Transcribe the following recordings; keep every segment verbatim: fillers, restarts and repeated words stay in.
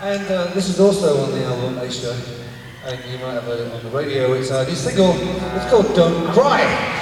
And uh, this is also on the album Aisha, and you might have heard it on the radio. It's a new single, it's called Don't Cry.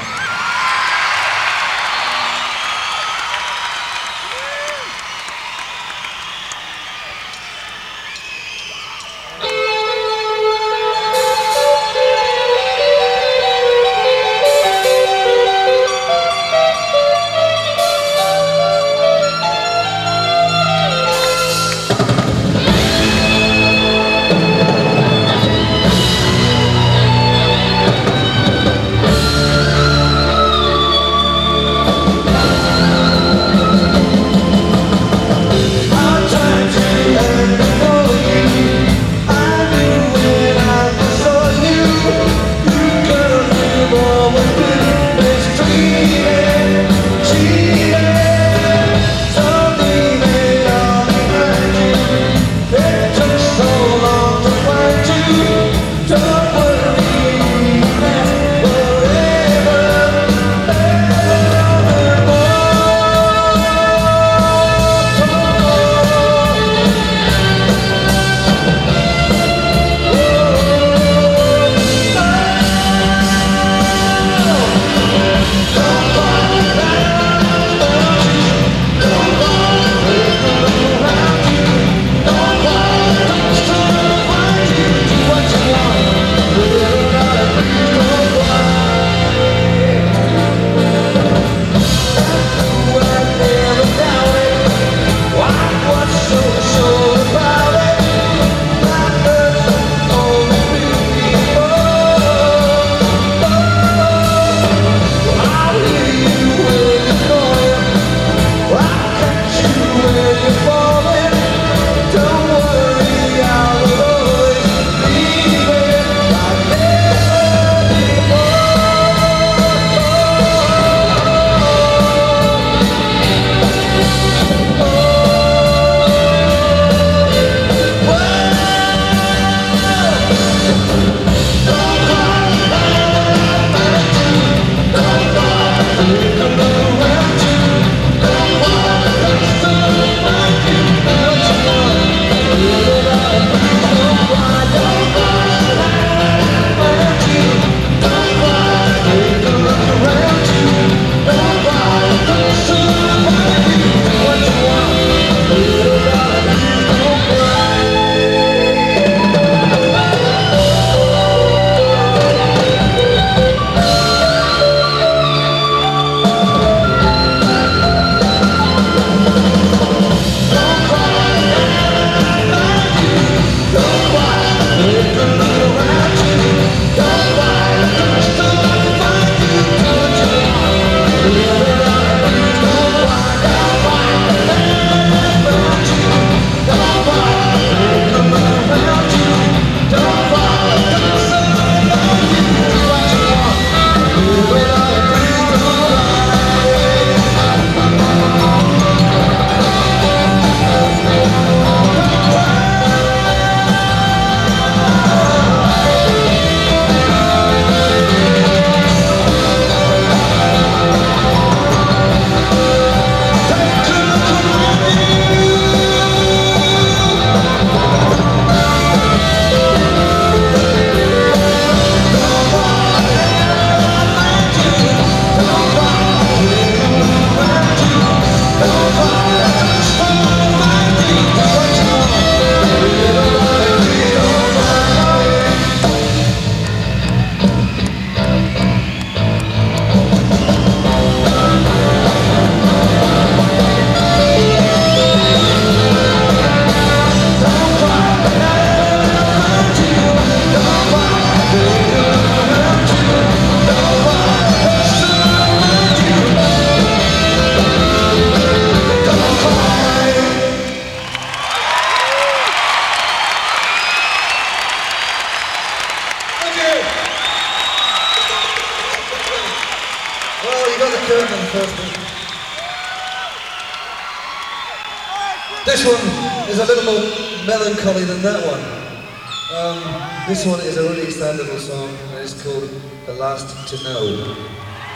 This one is a little more melancholy than that one. Um, this one is a really standard little song, and it's called The Last to Know.